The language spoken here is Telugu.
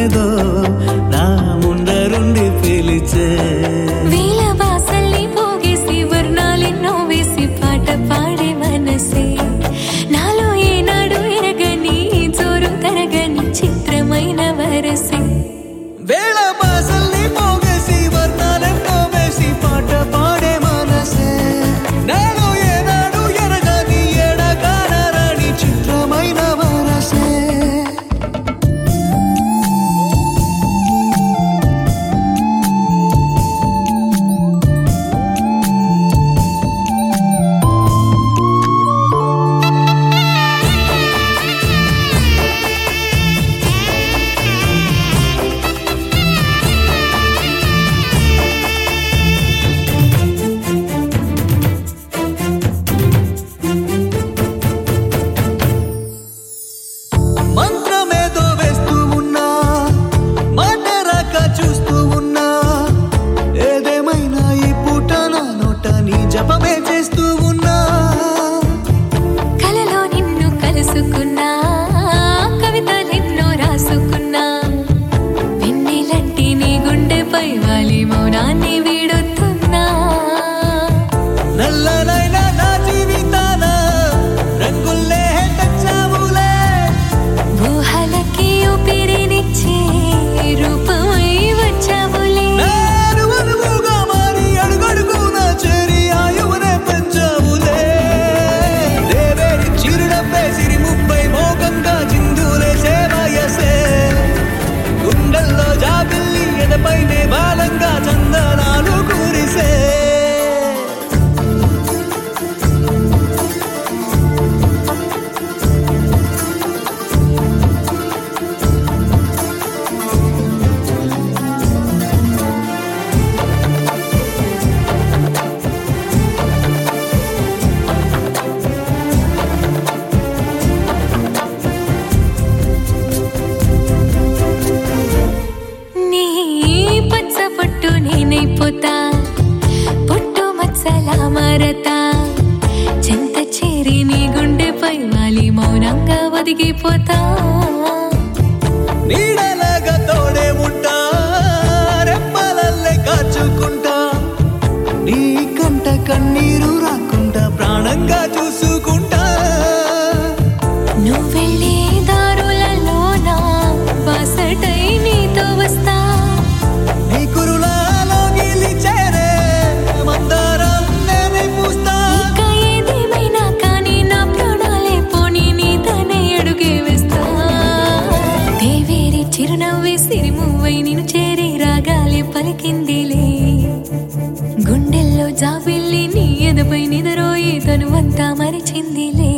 మంత్రమేదో నా ముందరుండి పిలిచే వేల బాసల్ని పోగేసి వర్ణాలెన్నో వేసి పాట పాడే మనసే నాలో ఏనాడు ఎరగని జోరు తరగని చిత్రమైన వరసే వేళ బాసల్ని పోగేసి వర్ణాలెన్నో వేసి పాట పాడే మనసే నాలో ఏనాడు ఎరగని ఎడగానరాని చిత్రమైన వరసే మంత్రమేదో వేస్తూ ఉన్నా మాట రాక చూస్తూ ఉన్నా ఏదేమైనా ఈ పూట నా నోట నీ జపమే చేస్తూ ఉన్నా కలలో నిన్ను కలుసుకున్నా కవితలెన్నో రాసుకున్నా వెన్నెలంటి నీ గుండెపై వాలి మౌనాన్ని వీడుతున్నా నల్లనైనా నా జీవితాన రంగుల్లే తెచ్చావులే ఊహలకి ఊపిరినిచ్చే రూపమై వచ్చావులే నేను అనువుగా మారి అడుగడుగునా చేరి ఆయువునే పెంచావులే దేవేరి చిరునవ్వే సిరి ముప్పై మోకంగా చిందులే సేవయసే గుండెల్లో జాబిల్లి ఎదపైనే బాలంగా చందనాలు కురిసే నీ పచ్చ పొట్టు నేనైపోతా పొట్టు మచ్చలా మారతా చెంత చేరి నీ గుండెపై వాలి మౌనంగా ఒదిగిపోతా నీడలాగా తోడే ఉంటా రెప్పలల్లే కాచుకుంటా నీ కంట కన్నీరు రాకుండా ప్రాణంగా చూసుకుంటా నువ్వెళ్ళే దారులలో నా బాసటై నీతో వస్తా నీ కురులాలో గెలిచేరే మందారం నేనే పూస్తా ఇక ఏదేమైనా కానీ నా ప్రాణాలే పోనీ నీతోనే అడుగే వేస్తా దేవేరి చిరునవ్వే సిరిమువ్వై నిన్ను చేరి రాగాలే పలికిందిలే గుండెల్లో జాబిల్లి నీ ఎదపై నిదరోయి తనువంతా మరిచిందిలే